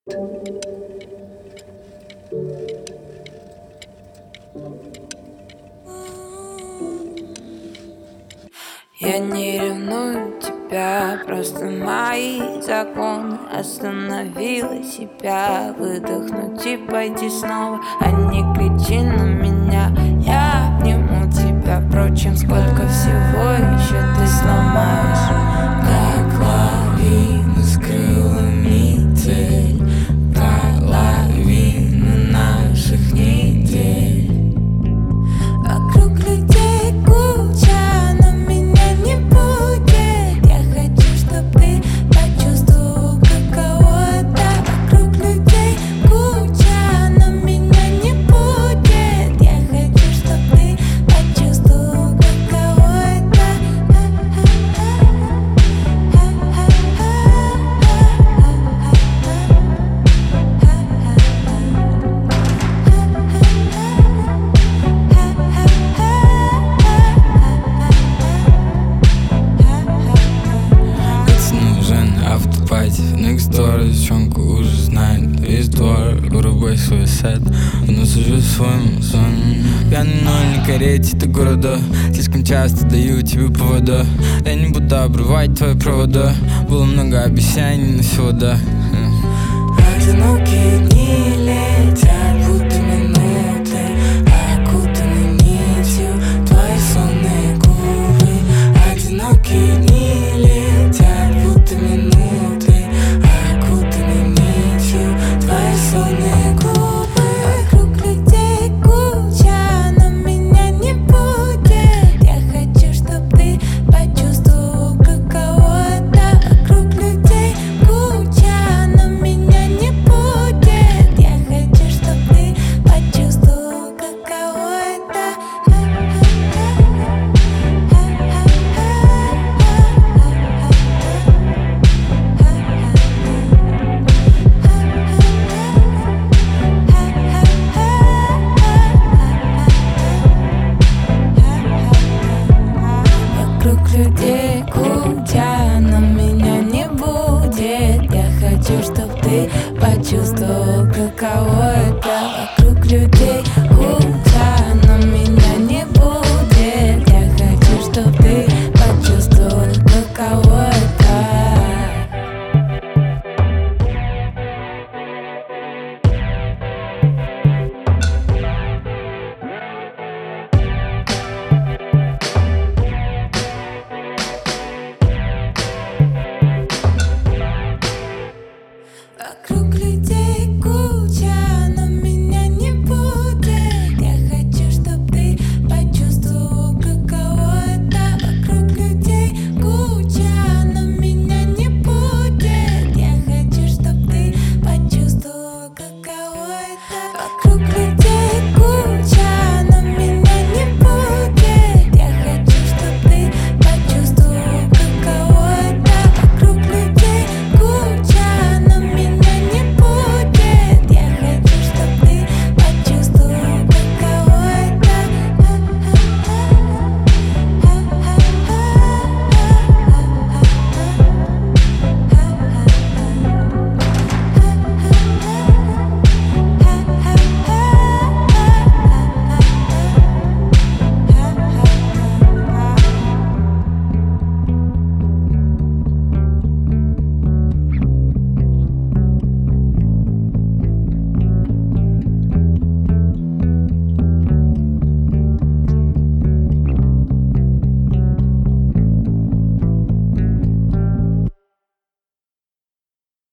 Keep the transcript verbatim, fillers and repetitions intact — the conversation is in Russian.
Я не ревную тебя, просто мои законы. Остановила себя, выдохнуть и пойти снова. А не кричи на меня, я обниму тебя. Впрочем, сколько всего еще ты сломаешь. Как лавина с крылами цель, половина наших недель. Вокруг людей куча, но меня не будет. Я хочу, чтоб ты почувствовал, каково это. Вокруг людей куча, но меня не будет. Я хочу, чтоб ты почувствовал, каково это. Автопати, next door, девчонку уже знает весь двор. Вырубай свой сет, вновь уже своему сон. Пьяный ноль на карете до города, слишком часто даю тебе повода. Я не буду обрывать твои провода, было много обещаний, но всего да. Одинокие дни летят, будто минуты, окутаны нитью твои сонные губы. Одинокие дни летят, будто минуты, окутаны нитью твои сонные губы. Вокруг людей куча, но меня не будет. Я хочу, чтоб ты почувствовал, каково это. Вокруг людей куча, но меня не будет. Я хочу, чтоб ты почувствовал, каково это. Вокруг людей куча, но меня не будет. Я хочу, чтоб ты почувствовал, каково это. Вокруг людей куча, но меня не будет. Я хочу, чтоб ты почувствовал, каково это. Вокруг людей